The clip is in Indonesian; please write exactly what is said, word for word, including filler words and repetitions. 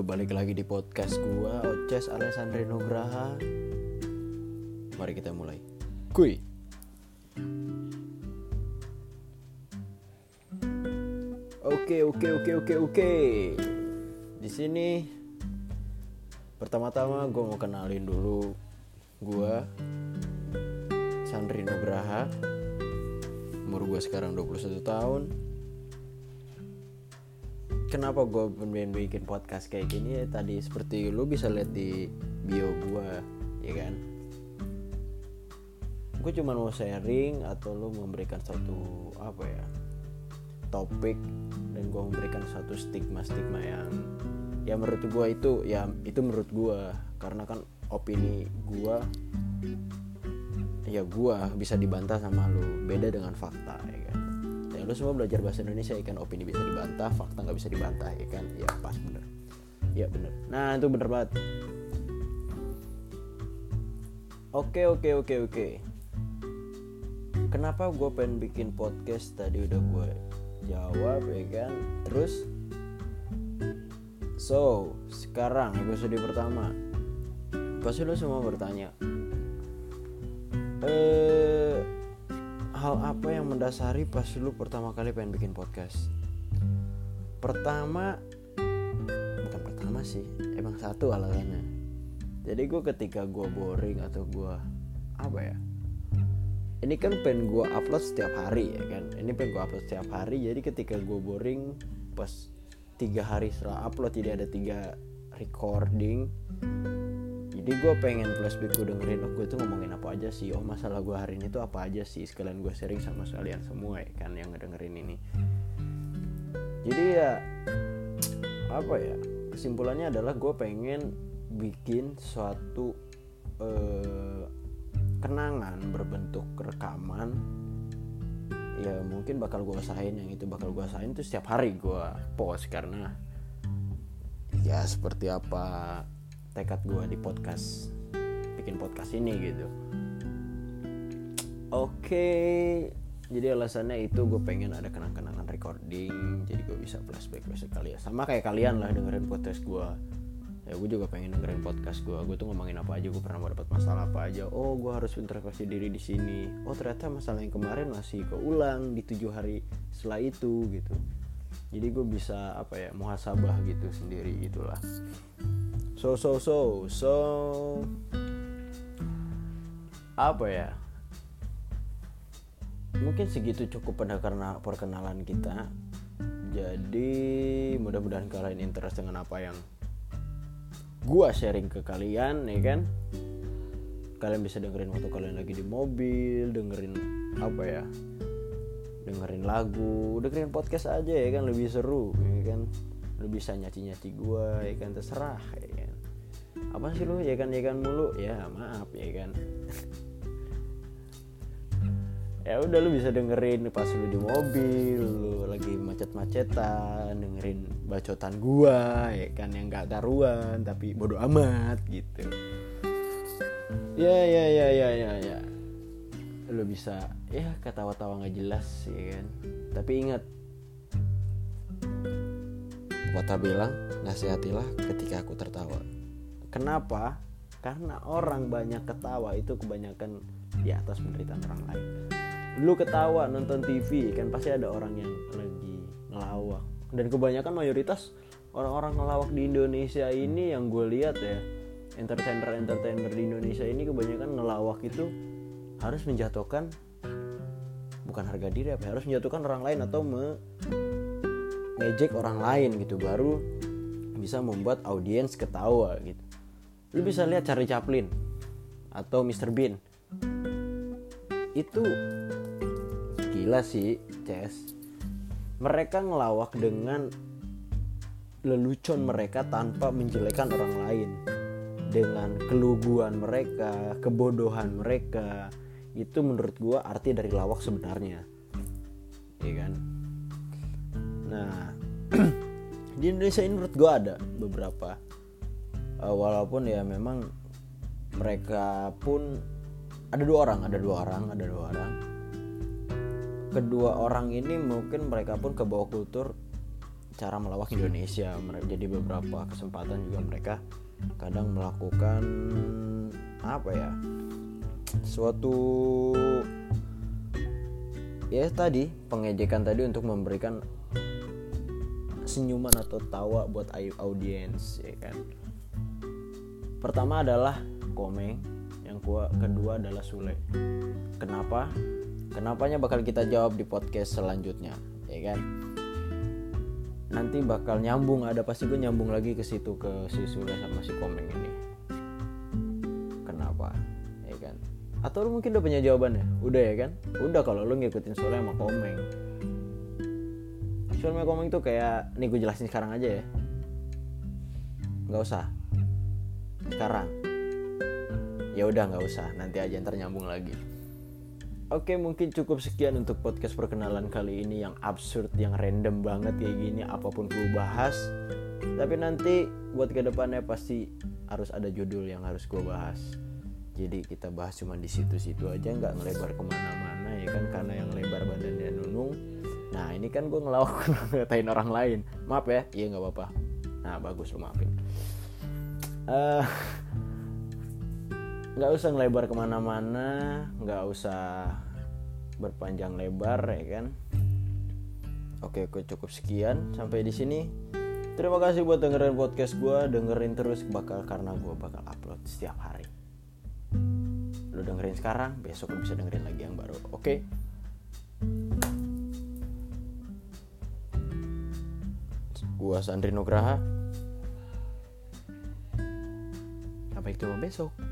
Yo, balik lagi di podcast gua, Oces alias Andre Nugraha. Mari kita mulai. Kuy. Oke, oke, oke, oke, oke. Di sini pertama-tama gua mau kenalin dulu gua Sandri Nugraha. Umur gua sekarang dua puluh satu tahun. Kenapa gue pengen bikin podcast kayak gini ya, tadi seperti lu bisa lihat di bio gue, ya kan. Gue cuma mau sharing atau lu memberikan satu apa ya topik, dan gue memberikan satu stigma-stigma yang ya menurut gue itu ya itu menurut gue, karena kan opini gue ya gue bisa dibantah sama lu, beda dengan fakta, ya kan. Ya, lu semua belajar bahasa Indonesia, ya kan, opini bisa dibantah, fakta nggak bisa dibantah, ya kan. Ya pas, bener, ya bener. Nah itu bener banget. Oke oke oke oke. Kenapa gue pengen bikin podcast tadi udah gue jawab, ya kan. Terus so sekarang episode pertama, pasti lu semua bertanya, eh hal apa yang mendasari pas lu pertama kali pengen bikin podcast? Pertama, bukan pertama sih, emang satu alasannya. Jadi gue ketika gue boring atau gue apa ya, ini kan pengen gue upload setiap hari, ya kan. Ini pengen gue upload setiap hari. Jadi ketika gue boring pas tiga hari setelah upload, jadi ada tiga recording. Jadi gue pengen flashback, gue dengerin, oh gue tuh ngomongin apa aja sih, oh masalah gue hari ini tuh apa aja sih, sekalian gue sharing sama sekalian semua, ya kan, yang ngedengerin ini. Jadi ya apa ya, kesimpulannya adalah gue pengen bikin suatu eh, kenangan berbentuk rekaman. Ya mungkin bakal gue usahain, yang itu bakal gue usahain tuh setiap hari gue post, karena ya seperti apa tekad gue di podcast, bikin podcast ini gitu. Oke, jadi alasannya itu gue pengen ada kenang-kenangan recording, jadi gue bisa flashback sekali ya, sama kayak kalian lah dengerin podcast gue. Ya gue juga pengen dengerin podcast gue, gue tuh ngomongin apa aja, gue pernah dapat masalah apa aja, oh gue harus introspeksi diri di sini, oh ternyata masalah yang kemarin masih keulang di tujuh hari setelah itu gitu. Jadi gue bisa apa ya, muhasabah gitu sendiri gitulah. So so so so apa ya? Mungkin segitu cukup pada karena perkenalan kita. Jadi mudah-mudahan kalian interest dengan apa yang gua sharing ke kalian, ya kan? Kalian bisa dengerin waktu kalian lagi di mobil, dengerin apa ya? Dengerin lagu, dengerin podcast aja, ya kan, lebih seru, ya kan? Lu bisa nyaci-nyaci gua, ya kan, terserah, ya kan. Apa sih lu ya kan ya kan mulu, ya maaf, ya kan. Ya udah, lu bisa dengerin pas lu di mobil, lu lagi macet-macetan, dengerin bacotan gua, ya kan, yang enggak karuan tapi bodo amat gitu. Ya ya ya ya ya ya. Lu bisa ya ketawa-tawa enggak jelas, ya kan. Tapi ingat, pepatah bilang, nasihatilah ketika aku tertawa. Kenapa? Karena orang banyak ketawa itu kebanyakan di atas penderitaan orang lain. Lu ketawa nonton T V, kan pasti ada orang yang lagi ngelawak. Dan kebanyakan mayoritas orang-orang ngelawak di Indonesia ini yang gue lihat ya, entertainer-entertainer di Indonesia ini kebanyakan ngelawak itu harus menjatuhkan, bukan harga diri apa, harus menjatuhkan orang lain atau mengejek orang lain gitu, baru bisa membuat audiens ketawa gitu. Lu bisa lihat Charlie Chaplin atau mister Bean, itu gila sih, Ces. Mereka ngelawak dengan lelucon mereka tanpa menjelekan orang lain, dengan keluguan mereka, kebodohan mereka. Itu menurut gua arti dari lawak sebenarnya, ya kan. Nah di Indonesia ini menurut gua ada beberapa, uh, walaupun ya memang mereka pun ada dua orang, ada dua orang, ada dua orang. Kedua orang ini mungkin mereka pun kebawa kultur cara melawak Indonesia. Jadi beberapa kesempatan juga mereka kadang melakukan apa ya, suatu ya tadi pengejekan tadi untuk memberikan senyuman atau tawa buat audiens, ya kan. Pertama adalah Komeng, yang kedua adalah Sule. Kenapa? Kenapanya bakal kita jawab di podcast selanjutnya, ya kan. Nanti bakal nyambung, ada pasti gue nyambung lagi ke situ, ke si Sule sama si Komeng ini. Kenapa? Ya kan. Atau lu mungkin udah punya jawabannya? Udah ya kan? Udah kalau lu ngikutin Sule sama Komeng. Sule sama Komeng tuh kayak, nih gue jelasin sekarang aja ya. Gak usah. Sekarang. Ya udah nggak usah, nanti aja ntar nyambung lagi. Oke, mungkin cukup sekian untuk podcast perkenalan kali ini yang absurd, yang random banget kayak gini, apapun gue bahas. Tapi nanti buat kedepannya pasti harus ada judul yang harus gue bahas. Jadi kita bahas cuma di situ-situ aja, nggak ngelebar kemana-mana ya kan, karena yang lebar badannya Nunung. Nah ini kan gue ngelawak ngatain orang lain, maaf ya, iya nggak apa-apa. Nah bagus, lu maafin. Uh, Gak usah ngelebar kemana-mana, gak usah berpanjang lebar ya kan. Oke, oke cukup sekian sampai di sini. Terima kasih buat dengerin podcast gue, dengerin terus bakal karena gue bakal upload setiap hari. Lu dengerin sekarang, besok lu bisa dengerin lagi yang baru. Oke. Gua Sandri Nugraha. Sampai ketemu besok.